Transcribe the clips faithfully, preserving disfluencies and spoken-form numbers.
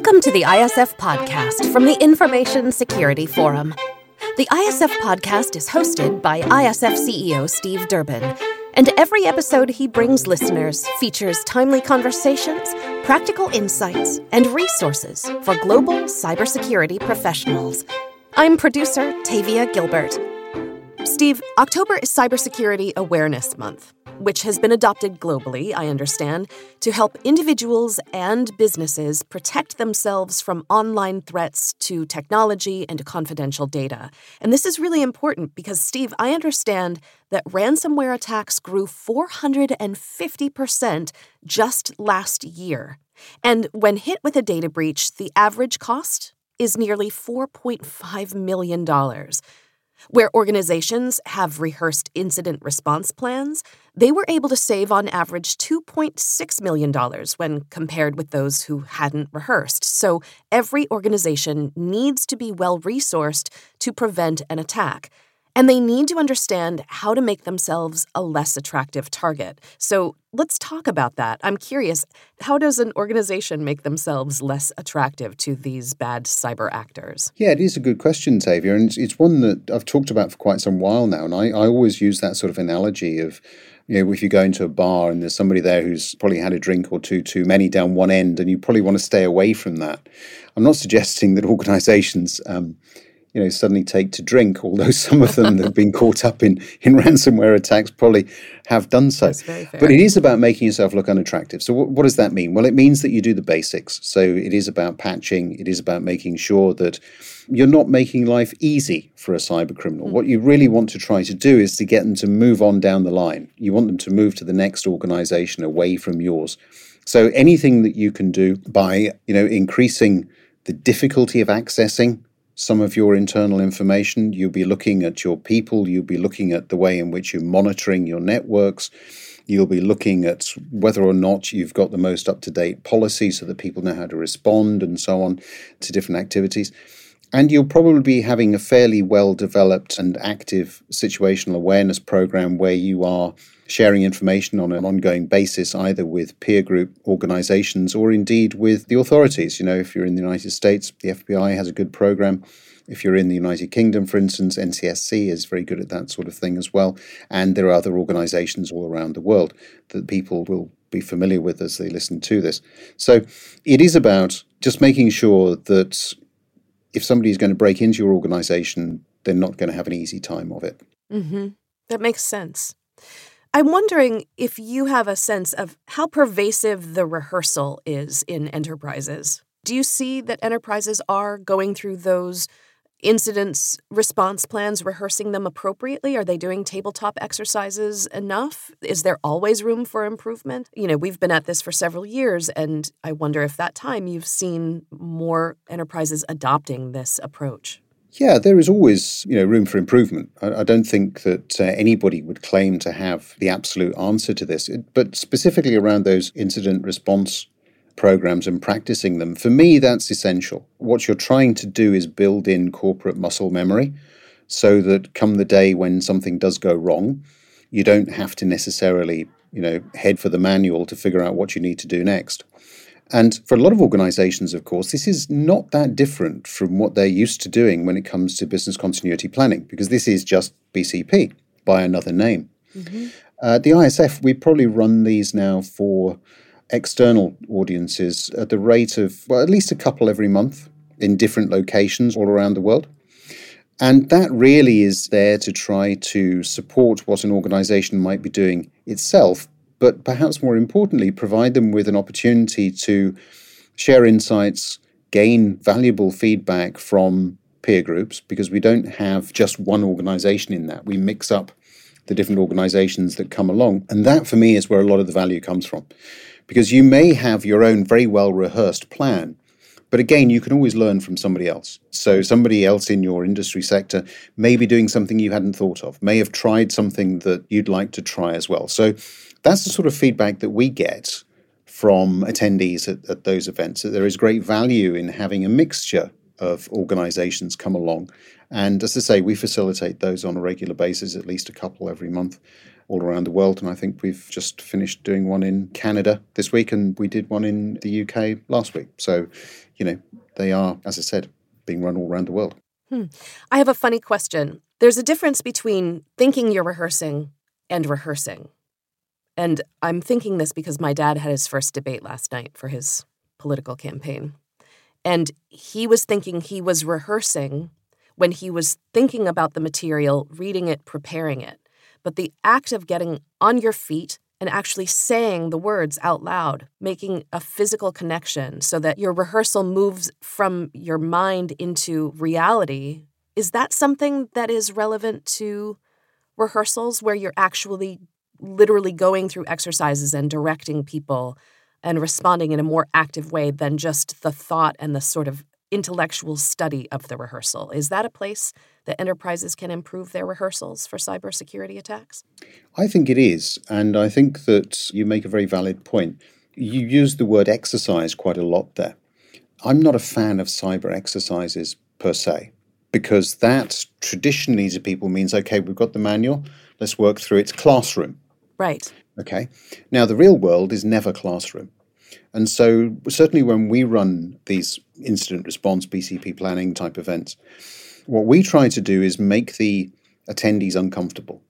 Welcome to the I S F Podcast from the Information Security Forum. The I S F Podcast is hosted by I S F C E O Steve Durbin, and every episode he brings listeners features timely conversations, practical insights, and resources for global cybersecurity professionals. I'm producer Tavia Gilbert. Steve, October is Cybersecurity Awareness Month, which has been adopted globally, I understand, to help individuals and businesses protect themselves from online threats to technology and to confidential data. And this is really important because, Steve, I understand that ransomware attacks grew four hundred fifty percent just last year. And when hit with a data breach, the average cost is nearly four point five million dollars. Where organizations have rehearsed incident response plans, they were able to save on average two point six million dollars when compared with those who hadn't rehearsed. So every organization needs to be well-resourced to prevent an attack. And they need to understand how to make themselves a less attractive target. So let's talk about that. I'm curious, how does an organization make themselves less attractive to these bad cyber actors? Yeah, it is a good question, Tavia, and it's one that I've talked about for quite some while now. And I, I always use that sort of analogy of, you know, if you go into a bar and there's somebody there who's probably had a drink or two too many down one end, and you probably want to stay away from that. I'm not suggesting that organizations um, you know, suddenly take to drink, although some of them that have been caught up in, in ransomware attacks probably have done so. That's very fair. But it is about making yourself look unattractive. So what, what does that mean? Well, it means that you do the basics. So it is about patching. It is about making sure that you're not making life easy for a cyber criminal. Mm-hmm. What you really want to try to do is to get them to move on down the line. You want them to move to the next organization away from yours. So anything that you can do by, you know, increasing the difficulty of accessing some of your internal information. You'll be looking at your people. You'll be looking at the way in which you're monitoring your networks. You'll be looking at whether or not you've got the most up-to-date policy so that people know how to respond and so on to different activities. And you'll probably be having a fairly well-developed and active situational awareness program where you are sharing information on an ongoing basis, either with peer group organizations or indeed with the authorities. You know, if you're in the United States, the F B I has a good program. If you're in the United Kingdom, for instance, N C S C is very good at that sort of thing as well. And there are other organizations all around the world that people will be familiar with as they listen to this. So it is about just making sure that if somebody is going to break into your organization, they're not going to have an easy time of it. Mm-hmm. That makes sense. I'm wondering if you have a sense of how pervasive the rehearsal is in enterprises. Do you see that enterprises are going through those incidents response plans, rehearsing them appropriately? Are they doing tabletop exercises enough? Is there always room for improvement? You know, we've been at this for several years, and I wonder if that time you've seen more enterprises adopting this approach. Yeah, there is always, you know, room for improvement. I, I don't think that uh, anybody would claim to have the absolute answer to this, it, but specifically around those incident response programs and practicing them, for me, that's essential. What you're trying to do is build in corporate muscle memory so that come the day when something does go wrong, you don't have to necessarily, you know, head for the manual to figure out what you need to do next. And for a lot of organizations, of course, this is not that different from what they're used to doing when it comes to business continuity planning, because this is just B C P by another name. Mm-hmm. Uh, the I S F, we probably run these now for external audiences at the rate of, well, at least a couple every month in different locations all around the world. And that really is there to try to support what an organization might be doing itself, but perhaps more importantly, provide them with an opportunity to share insights, gain valuable feedback from peer groups, because we don't have just one organization in that. We mix up the different organizations that come along. And that, for me, is where a lot of the value comes from. Because you may have your own very well-rehearsed plan, but again, you can always learn from somebody else. So somebody else in your industry sector may be doing something you hadn't thought of, may have tried something that you'd like to try as well. So that's the sort of feedback that we get from attendees at, at those events, that there is great value in having a mixture of organizations come along. And as I say, we facilitate those on a regular basis, at least a couple every month all around the world. And I think we've just finished doing one in Canada this week, and we did one in the U K last week. So, you know, they are, as I said, being run all around the world. Hmm. I have a funny question. There's a difference between thinking you're rehearsing and rehearsing. And I'm thinking this because my dad had his first debate last night for his political campaign. And he was thinking he was rehearsing when he was thinking about the material, reading it, preparing it. But the act of getting on your feet and actually saying the words out loud, making a physical connection so that your rehearsal moves from your mind into reality, is that something that is relevant to rehearsals where you're actually literally going through exercises and directing people and responding in a more active way than just the thought and the sort of intellectual study of the rehearsal? Is that a place that enterprises can improve their rehearsals for cybersecurity attacks? I think it is. And I think that you make a very valid point. You use the word exercise quite a lot there. I'm not a fan of cyber exercises per se, because that traditionally to people means, okay, we've got the manual, let's work through its classroom. Right. Okay. Now, the real world is never classroom. And so certainly when we run these incident response, B C P planning type events, what we try to do is make the attendees uncomfortable.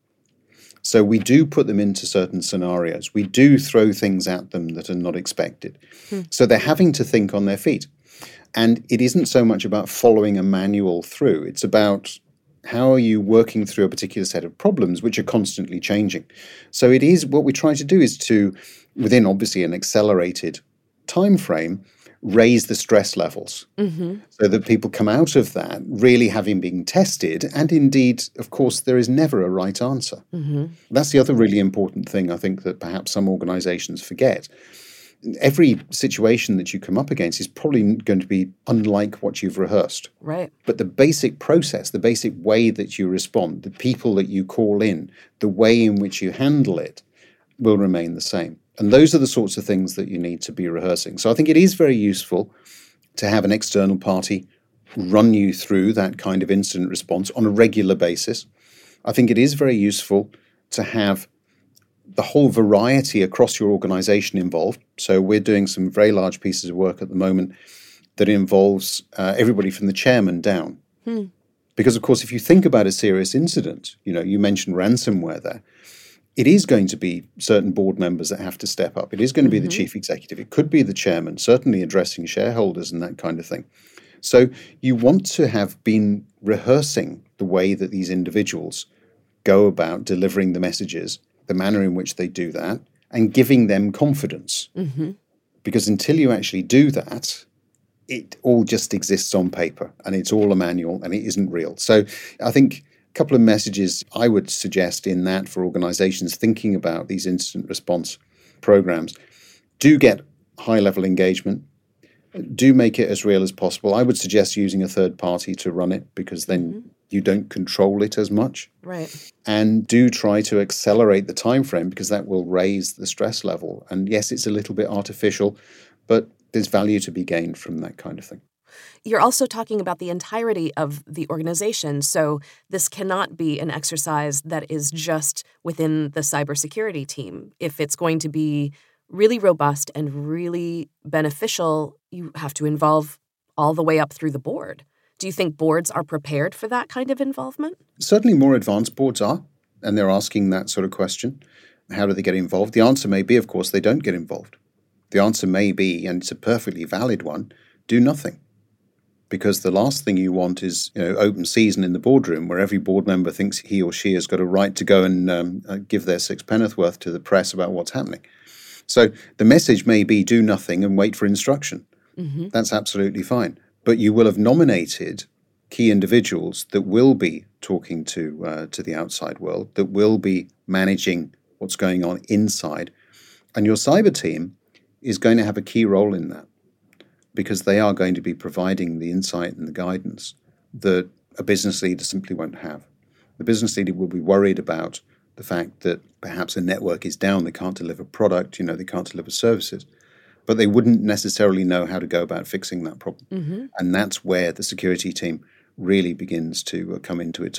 So we do put them into certain scenarios. We do throw things at them that are not expected. Hmm. So they're having to think on their feet. And it isn't so much about following a manual through. It's about how are you working through a particular set of problems which are constantly changing. So it is what we try to do is to, within obviously an accelerated time frame, raise the stress levels mm-hmm. so that people come out of that really having been tested. And indeed, of course, there is never a right answer. Mm-hmm. That's the other really important thing I think that perhaps some organizations forget. Every situation that you come up against is probably going to be unlike what you've rehearsed. Right. But the basic process, the basic way that you respond, the people that you call in, the way in which you handle it will remain the same. And those are the sorts of things that you need to be rehearsing. So I think it is very useful to have an external party run you through that kind of incident response on a regular basis. I think it is very useful to have the whole variety across your organization involved. So we're doing some very large pieces of work at the moment that involves uh, everybody from the chairman down. Hmm. Because, of course, if you think about a serious incident, you know, you mentioned ransomware there, it is going to be certain board members that have to step up. It is going to be mm-hmm. the chief executive. It could be the chairman, certainly addressing shareholders and that kind of thing. So you want to have been rehearsing the way that these individuals go about delivering the messages, the manner in which they do that, and giving them confidence. Mm-hmm. Because until you actually do that, it all just exists on paper and it's all a manual and it isn't real. So I think a couple of messages I would suggest in that for organizations thinking about these incident response programs: do get high-level engagement. Do make it as real as possible. I would suggest using a third party to run it, because then mm-hmm. you don't control it as much. Right. And do try to accelerate the time frame, because that will raise the stress level. And yes, it's a little bit artificial, but there's value to be gained from that kind of thing. You're also talking about the entirety of the organization. So this cannot be an exercise that is just within the cybersecurity team. If it's going to be really robust and really beneficial, you have to involve all the way up through the board. Do you think boards are prepared for that kind of involvement? Certainly more advanced boards are, and they're asking that sort of question. How do they get involved? The answer may be, of course, they don't get involved. The answer may be, and it's a perfectly valid one, do nothing. Because the last thing you want is, you know, open season in the boardroom where every board member thinks he or she has got a right to go and um, uh, give their sixpenneth worth to the press about what's happening. So the message may be do nothing and wait for instruction. Mm-hmm. That's absolutely fine. But you will have nominated key individuals that will be talking to uh, to the outside world, that will be managing what's going on inside. And your cyber team is going to have a key role in that, because they are going to be providing the insight and the guidance that a business leader simply won't have. The business leader will be worried about the fact that perhaps a network is down, they can't deliver product, you know, they can't deliver services, but they wouldn't necessarily know how to go about fixing that problem. Mm-hmm. And that's where the security team really begins to uh, come into its own.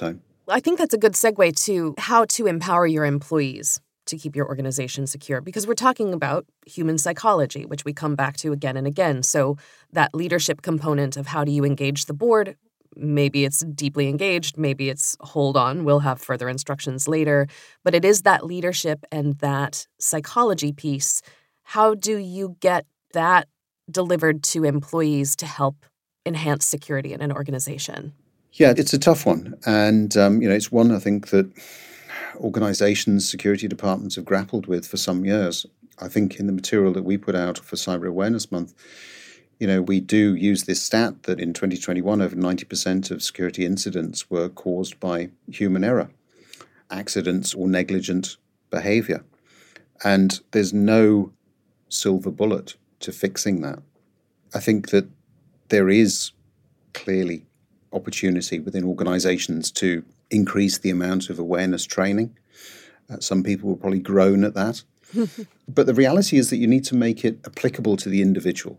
I think that's a good segue to how to empower your employees to keep your organization secure, because we're talking about human psychology, which we come back to again and again. So that leadership component of how do you engage the board, maybe it's deeply engaged, maybe it's hold on, we'll have further instructions later, but it is that leadership and that psychology piece. How do you get that delivered to employees to help enhance security in an organization? Yeah, it's a tough one. And, um, you know, it's one I think that organizations, security departments have grappled with for some years. I think in the material that we put out for Cyber Awareness Month, you know, we do use this stat that in twenty twenty-one, over ninety percent of security incidents were caused by human error, accidents or negligent behavior. And there's no silver bullet to fixing that. I think that there is clearly opportunity within organizations to increase the amount of awareness training. Uh, some people will probably groan at that. But the reality is that you need to make it applicable to the individual.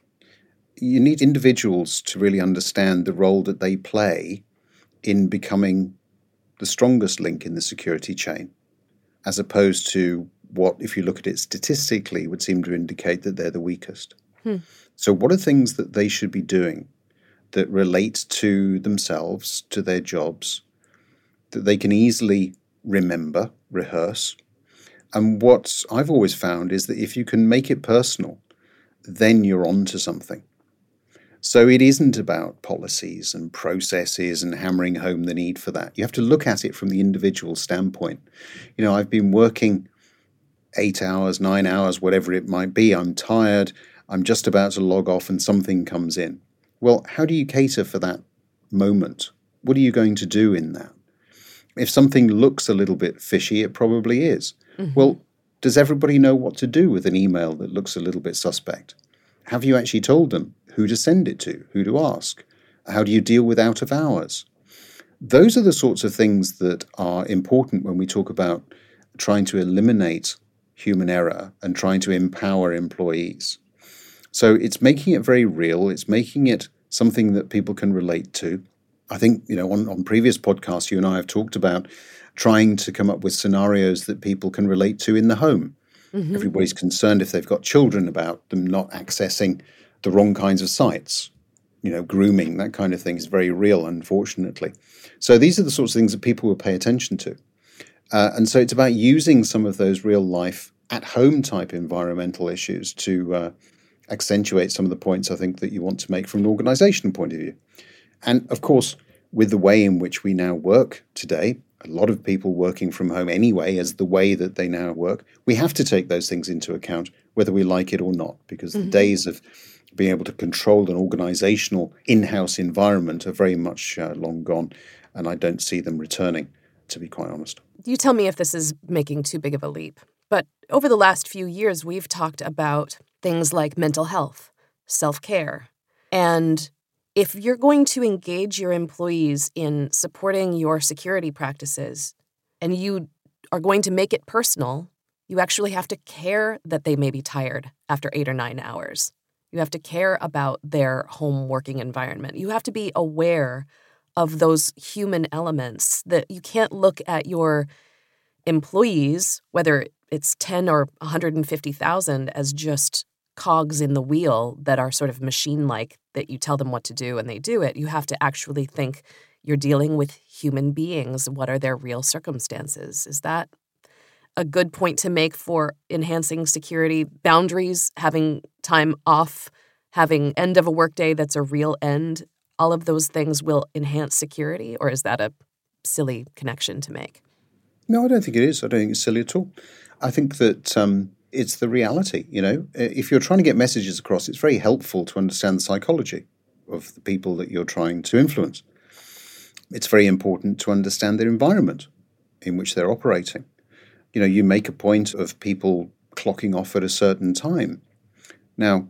You need individuals to really understand the role that they play in becoming the strongest link in the security chain, as opposed to what, if you look at it statistically, would seem to indicate that they're the weakest. Hmm. So what are things that they should be doing that relate to themselves, to their jobs, that they can easily remember, rehearse? And what I've always found is that if you can make it personal, then you're on to something. So it isn't about policies and processes and hammering home the need for that. You have to look at it from the individual standpoint. You know, I've been working eight hours, nine hours, whatever it might be. I'm tired. I'm just about to log off and something comes in. Well, how do you cater for that moment? What are you going to do in that? If something looks a little bit fishy, it probably is. Mm-hmm. Well, does everybody know what to do with an email that looks a little bit suspect? Have you actually told them who to send it to, who to ask? How do you deal with out of hours? Those are the sorts of things that are important when we talk about trying to eliminate human error and trying to empower employees. So it's making it very real. It's making it something that people can relate to. I think, you know, on, on previous podcasts, you and I have talked about trying to come up with scenarios that people can relate to in the home. Mm-hmm. Everybody's concerned if they've got children about them not accessing the wrong kinds of sites. You know, grooming, that kind of thing is very real, unfortunately. So these are the sorts of things that people will pay attention to. Uh, and so it's about using some of those real life at-home type environmental issues to uh, accentuate some of the points I think that you want to make from an organizational point of view. And of course, with the way in which we now work today, a lot of people working from home anyway as the way that they now work, we have to take those things into account, whether we like it or not, because mm-hmm. the days of being able to control an organizational in-house environment are very much uh, long gone, and I don't see them returning, to be quite honest. You tell me if this is making too big of a leap, but over the last few years, we've talked about things like mental health, self-care, and if you're going to engage your employees in supporting your security practices and you are going to make it personal, you actually have to care that they may be tired after eight or nine hours. You have to care about their home working environment. You have to be aware of those human elements that you can't look at your employees, whether it's ten or one hundred fifty thousand, as just cogs in the wheel that are sort of machine-like, that you tell them what to do and they do it. You have to actually think you're dealing with human beings. What are their real circumstances? Is that a good point to make for enhancing security? Boundaries, having time off, having end of a workday that's a real end, all of those things will enhance security? Or is that a silly connection to make? No, I don't think it is. I don't think it's silly at all. I think that um, it's the reality. You know, if you're trying to get messages across, it's very helpful to understand the psychology of the people that you're trying to influence. It's very important to understand their environment in which they're operating. You know, you make a point of people clocking off at a certain time. Now,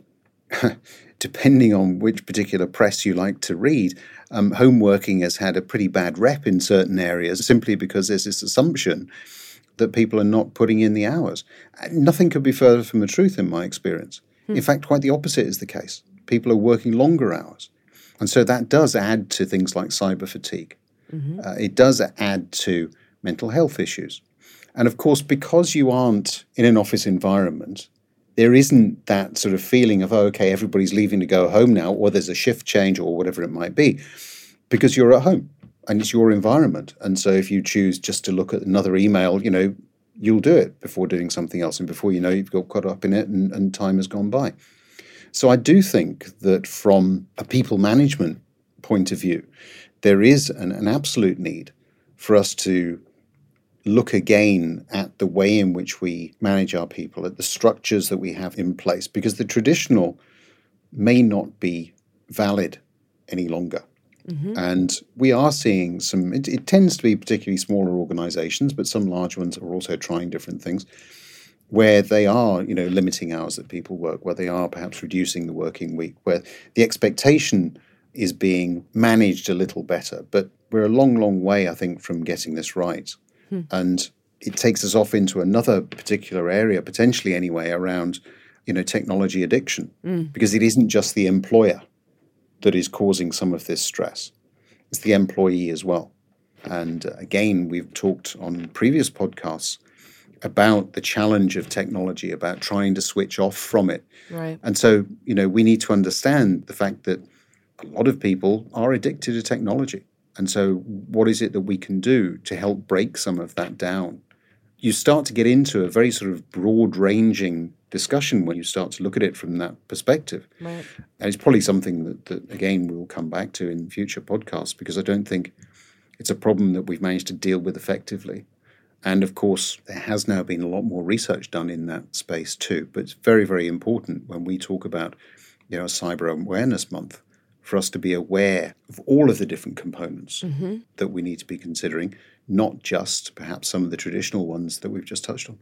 depending on which particular press you like to read, um, home working has had a pretty bad rep in certain areas simply because there's this assumption that people are not putting in the hours. Nothing could be further from the truth in my experience. Hmm. In fact, quite the opposite is the case. People are working longer hours. And so that does add to things like cyber fatigue. Mm-hmm. Uh, it does add to mental health issues. And of course, because you aren't in an office environment, there isn't that sort of feeling of, oh, okay, everybody's leaving to go home now, or there's a shift change or whatever it might be, because you're at home and it's your environment. And so if you choose just to look at another email, you know, you'll do it before doing something else. And before you know, you've got caught up in it and, and time has gone by. So I do think that from a people management point of view, there is an, an absolute need for us to look again at the way in which we manage our people, at the structures that we have in place, because the traditional may not be valid any longer. Mm-hmm. And we are seeing some, it, it tends to be particularly smaller organizations, but some large ones are also trying different things, where they are, you know, limiting hours that people work, where they are perhaps reducing the working week, where the expectation is being managed a little better. But we're a long, long way, I think, from getting this right. Hmm. And it takes us off into another particular area, potentially anyway, around, you know, technology addiction, mm. because it isn't just the employer that is causing some of this stress. It's the employee as well. And uh, again, we've talked on previous podcasts about the challenge of technology, about trying to switch off from it. Right. And so, you know, we need to understand the fact that a lot of people are addicted to technology. And so what is it that we can do to help break some of that down? You start to get into a very sort of broad-ranging discussion when you start to look at it from that perspective. Right. And it's probably something that, that, again, we'll come back to in future podcasts, because I don't think it's a problem that we've managed to deal with effectively. And of course, there has now been a lot more research done in that space too. But it's very, very important when we talk about, you know, Cyber Awareness Month, for us to be aware of all of the different components mm-hmm. that we need to be considering, not just perhaps some of the traditional ones that we've just touched on.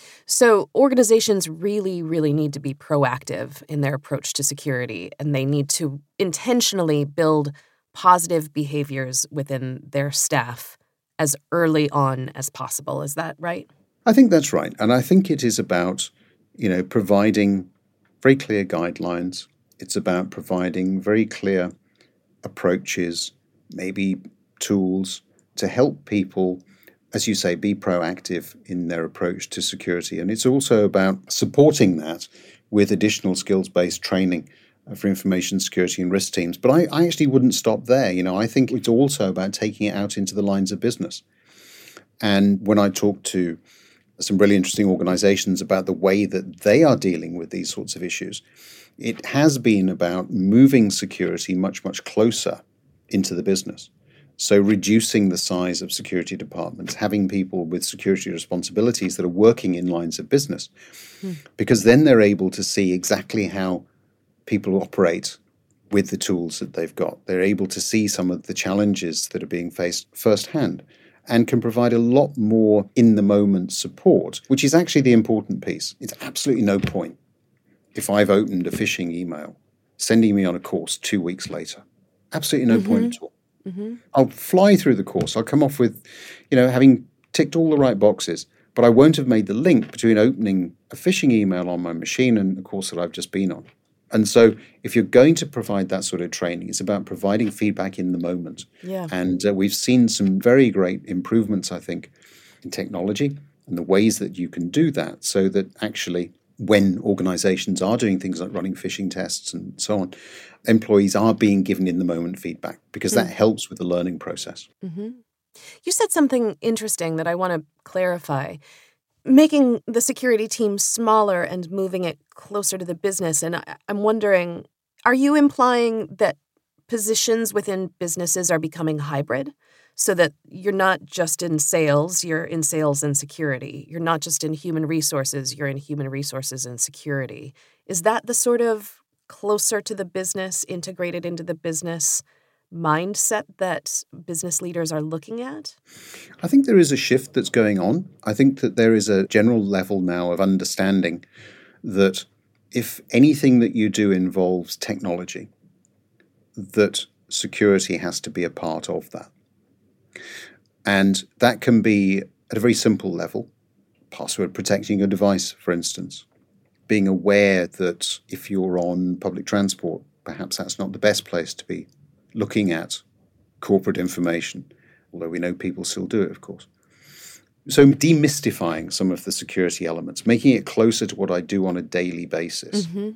So organizations really, really need to be proactive in their approach to security, and they need to intentionally build positive behaviors within their staff as early on as possible. Is that right? I think that's right. And I think it is about, you know, providing very clear guidelines. It's about providing very clear approaches, maybe tools to help people, as you say, be proactive in their approach to security. And it's also about supporting that with additional skills-based training for information security and risk teams. But I, I actually wouldn't stop there. You know, I think it's also about taking it out into the lines of business. And when I talk to some really interesting organizations about the way that they are dealing with these sorts of issues, it has been about moving security much, much closer into the business. So reducing the size of security departments, having people with security responsibilities that are working in lines of business, hmm. because then they're able to see exactly how people operate with the tools that they've got. They're able to see some of the challenges that are being faced firsthand and can provide a lot more in-the-moment support, which is actually the important piece. It's absolutely no point if I've opened a phishing email sending me on a course two weeks later. Absolutely no mm-hmm. point at all. Mm-hmm. I'll fly through the course. I'll come off with, you know, having ticked all the right boxes, but I won't have made the link between opening a phishing email on my machine and the course that I've just been on. And so if you're going to provide that sort of training, it's about providing feedback in the moment. Yeah. And uh, we've seen some very great improvements, I think, in technology and the ways that you can do that, so that actually when organizations are doing things like running phishing tests and so on, employees are being given in the moment feedback, because mm. that helps with the learning process. Mm-hmm. You said something interesting that I want to clarify. Making the security team smaller and moving it closer to the business. And I, I'm wondering, are you implying that positions within businesses are becoming hybrid? So that you're not just in sales, you're in sales and security. You're not just in human resources, you're in human resources and security. Is that the sort of closer to the business, integrated into the business mindset that business leaders are looking at? I think there is a shift that's going on. I think that there is a general level now of understanding that if anything that you do involves technology, that security has to be a part of that. And that can be at a very simple level, password protecting a device, for instance, being aware that if you're on public transport, perhaps that's not the best place to be looking at corporate information, although we know people still do it, of course. So demystifying some of the security elements, making it closer to what I do on a daily basis. Mm-hmm.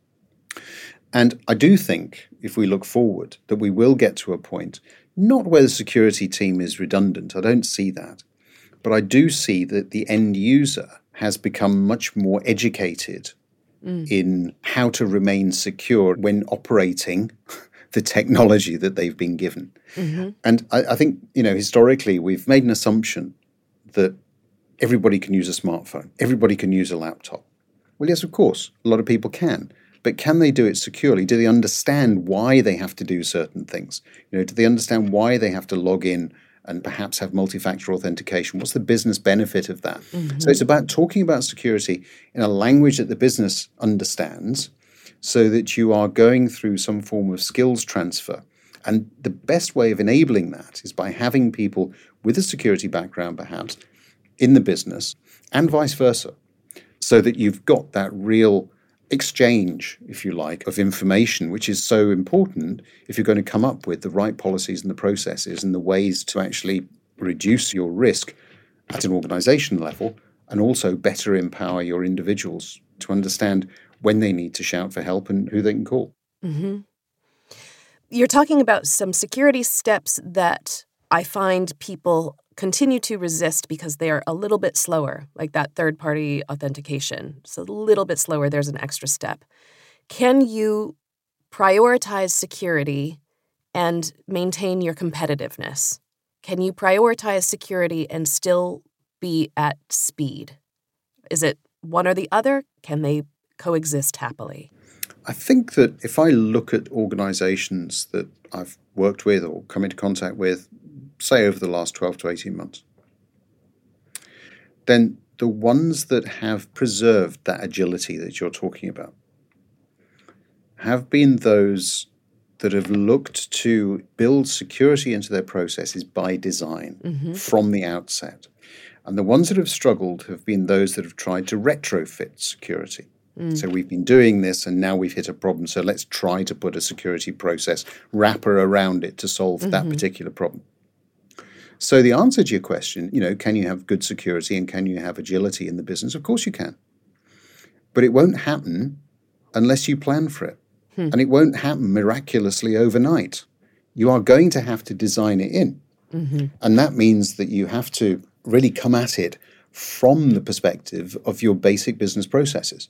And I do think, if we look forward, that we will get to a point, not where the security team is redundant, I don't see that, but I do see that the end user has become much more educated mm. in how to remain secure when operating the technology that they've been given. Mm-hmm. And I, I think, you know, historically, we've made an assumption that everybody can use a smartphone, everybody can use a laptop. Well, yes, of course, a lot of people can. But can they do it securely? Do they understand why they have to do certain things? You know, do they understand why they have to log in and perhaps have multi-factor authentication? What's the business benefit of that? Mm-hmm. So it's about talking about security in a language that the business understands so that you are going through some form of skills transfer. And the best way of enabling that is by having people with a security background, perhaps, in the business and vice versa, so that you've got that real exchange, if you like, of information, which is so important if you're going to come up with the right policies and the processes and the ways to actually reduce your risk at an organization level and also better empower your individuals to understand when they need to shout for help and who they can call. Mm-hmm. You're talking about some security steps that I find people continue to resist because they are a little bit slower, like that third-party authentication. It's a little bit slower. There's an extra step. Can you prioritize security and maintain your competitiveness? Can you prioritize security and still be at speed? Is it one or the other? Can they coexist happily? I think that if I look at organizations that I've worked with or come into contact with, say over the last twelve to eighteen months, then the ones that have preserved that agility that you're talking about have been those that have looked to build security into their processes by design mm-hmm. from the outset. And the ones that have struggled have been those that have tried to retrofit security. Mm. So we've been doing this and now we've hit a problem, so let's try to put a security process wrapper around it to solve mm-hmm. that particular problem. So the answer to your question, you know, can you have good security and can you have agility in the business? Of course you can. But it won't happen unless you plan for it. Hmm. And it won't happen miraculously overnight. You are going to have to design it in. Mm-hmm. And that means that you have to really come at it from the perspective of your basic business processes.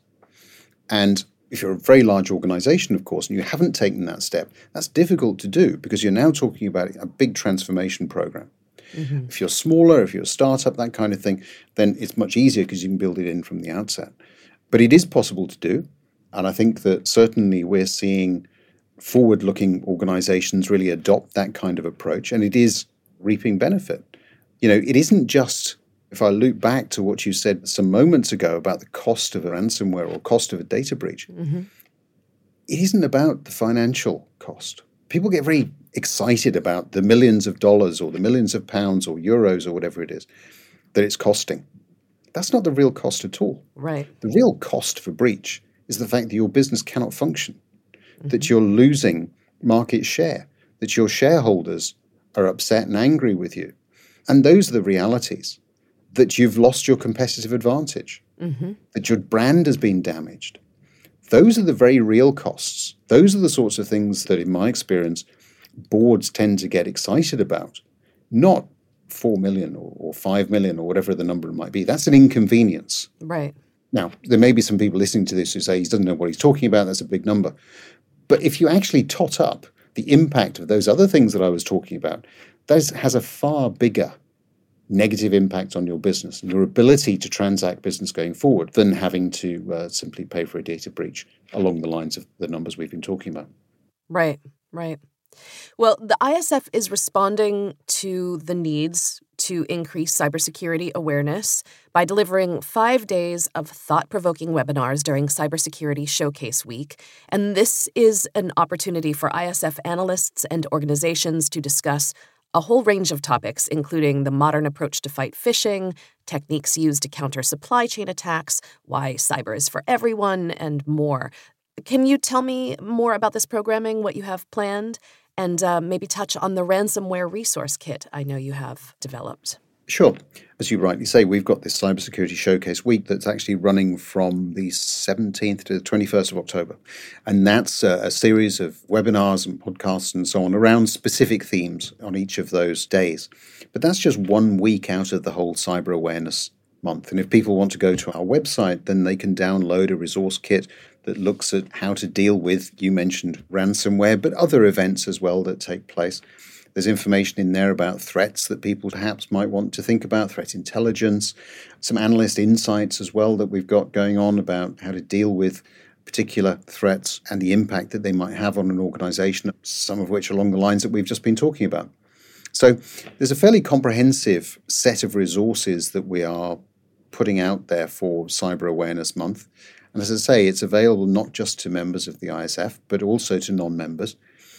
And if you're a very large organization, of course, and you haven't taken that step, that's difficult to do because you're now talking about a big transformation program. Mm-hmm. If you're smaller, if you're a startup, that kind of thing, then it's much easier because you can build it in from the outset. But it is possible to do. And I think that certainly we're seeing forward-looking organizations really adopt that kind of approach, and it is reaping benefit. You know, it isn't just, if I loop back to what you said some moments ago about the cost of a ransomware or cost of a data breach, mm-hmm. it isn't about the financial cost. People get very excited about the millions of dollars or the millions of pounds or euros or whatever it is that it's costing. That's not the real cost at all. Right. The real cost for breach is the fact that your business cannot function, mm-hmm. that you're losing market share, that your shareholders are upset and angry with you. And those are the realities, that you've lost your competitive advantage, mm-hmm. that your brand has been damaged. Those are the very real costs. Those are the sorts of things that, in my experience, boards tend to get excited about, not four million or, or five million or whatever the number might be. That's an inconvenience. Right. Now, there may be some people listening to this who say he doesn't know what he's talking about. That's a big number. But if you actually tot up the impact of those other things that I was talking about, that has a far bigger negative impact on your business and your ability to transact business going forward than having to uh, simply pay for a data breach along the lines of the numbers we've been talking about. Right, right. Well, the I S F is responding to the needs to increase cybersecurity awareness by delivering five days of thought-provoking webinars during Cybersecurity Showcase Week. And this is an opportunity for I S F analysts and organizations to discuss a whole range of topics, including the modern approach to fight phishing, techniques used to counter supply chain attacks, why cyber is for everyone, and more. Can you tell me more about this programming, what you have planned? and uh, maybe touch on the ransomware resource kit I know you have developed. Sure. As you rightly say, we've got this Cybersecurity Showcase Week that's actually running from the seventeenth to the twenty-first of October. And that's a, a series of webinars and podcasts and so on around specific themes on each of those days. But that's just one week out of the whole Cyber Awareness Month. And if people want to go to our website, then they can download a resource kit that looks at how to deal with, you mentioned ransomware, but other events as well that take place. There's information in there about threats that people perhaps might want to think about, threat intelligence, some analyst insights as well that we've got going on about how to deal with particular threats and the impact that they might have on an organization, some of which along the lines that we've just been talking about. So there's a fairly comprehensive set of resources that we are putting out there for Cyber Awareness Month. And as I say, it's available not just to members of the I S F, but also to non-members.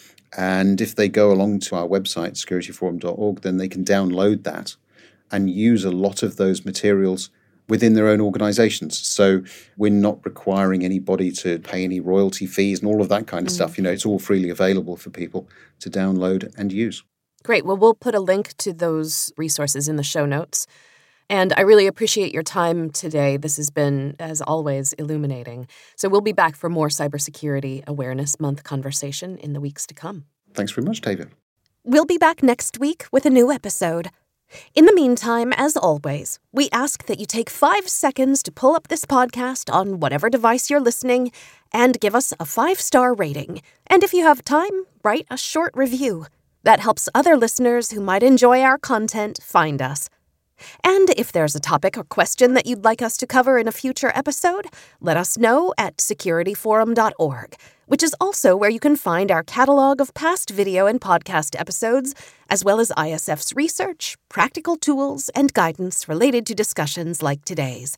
And if they go along to our website, security forum dot org, then they can download that and use a lot of those materials within their own organizations. So we're not requiring anybody to pay any royalty fees and all of that kind of mm. stuff. You know, it's all freely available for people to download and use. Great. Well, we'll put a link to those resources in the show notes. And I really appreciate your time today. This has been, as always, illuminating. So we'll be back for more Cybersecurity Awareness Month conversation in the weeks to come. Thanks very much, Tavia. We'll be back next week with a new episode. In the meantime, as always, we ask that you take five seconds to pull up this podcast on whatever device you're listening and give us a five-star rating. And if you have time, write a short review. That helps other listeners who might enjoy our content find us. And if there's a topic or question that you'd like us to cover in a future episode, let us know at security forum dot org, which is also where you can find our catalog of past video and podcast episodes, as well as I S F's research, practical tools, and guidance related to discussions like today's.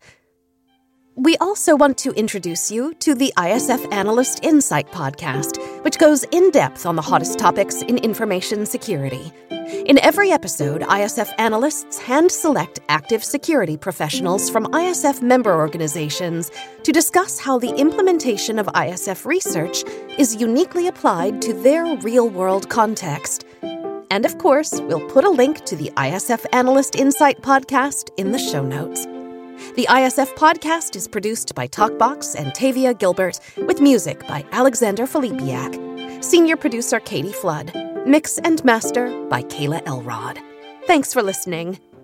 We also want to introduce you to the I S F Analyst Insight podcast, which goes in-depth on the hottest topics in information security. In every episode, I S F analysts hand-select active security professionals from I S F member organizations to discuss how the implementation of I S F research is uniquely applied to their real-world context. And of course, we'll put a link to the I S F Analyst Insight podcast in the show notes. The I S F podcast is produced by TalkBox and Tavia Gilbert, with music by Alexander Filipiak. Senior producer Katie Flood. Mix and master by Kayla Elrod. Thanks for listening.